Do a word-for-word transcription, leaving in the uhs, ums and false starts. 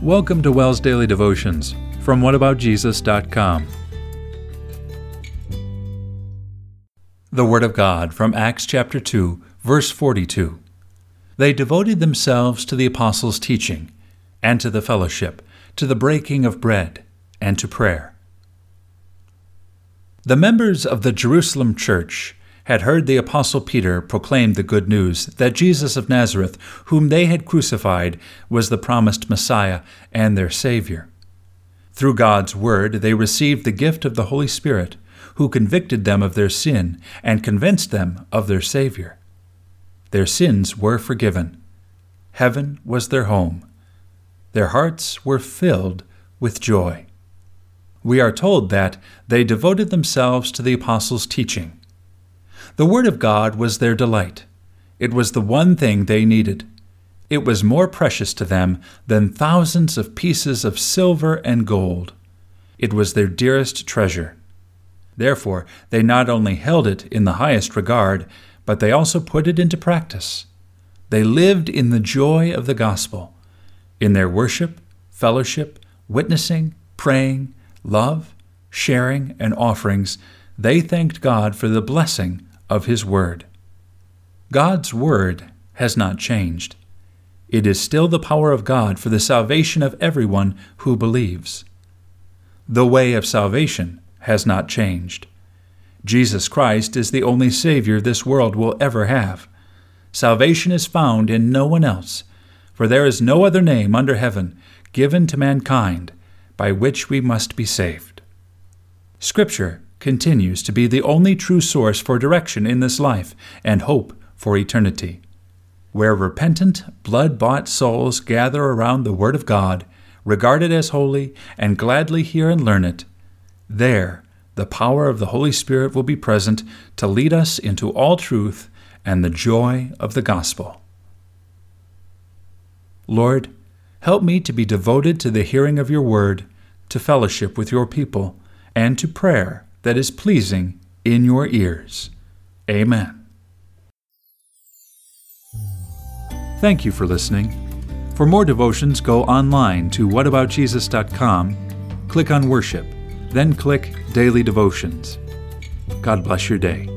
Welcome to WELS Daily Devotions from what about jesus dot com. The Word of God from Acts chapter two, verse forty-two. They devoted themselves to the apostles' teaching, and to the fellowship, to the breaking of bread, and to prayer. The members of the Jerusalem church had heard the apostle Peter proclaim the good news that Jesus of Nazareth, whom they had crucified, was the promised Messiah and their Savior. Through God's word, they received the gift of the Holy Spirit, who convicted them of their sin and convinced them of their Savior. Their sins were forgiven. Heaven was their home. Their hearts were filled with joy. We are told that they devoted themselves to the apostles' teaching. The Word of God was their delight. It was the one thing they needed. It was more precious to them than thousands of pieces of silver and gold. It was their dearest treasure. Therefore, they not only held it in the highest regard, but they also put it into practice. They lived in the joy of the gospel. In their worship, fellowship, witnessing, praying, love, sharing, and offerings, they thanked God for the blessing of His Word. God's Word has not changed. It is still the power of God for the salvation of everyone who believes. The way of salvation has not changed. Jesus Christ is the only Savior this world will ever have. Salvation is found in no one else, for there is no other name under heaven given to mankind by which we must be saved. Scripture continues to be the only true source for direction in this life and hope for eternity. Where repentant, blood-bought souls gather around the Word of God, regard it as holy, and gladly hear and learn it, there the power of the Holy Spirit will be present to lead us into all truth and the joy of the gospel. Lord, help me to be devoted to the hearing of your word, to fellowship with your people, and to prayer that is pleasing in your ears. Amen. Thank you for listening. For more devotions, go online to what about jesus dot com, click on Worship, then click Daily Devotions. God bless your day.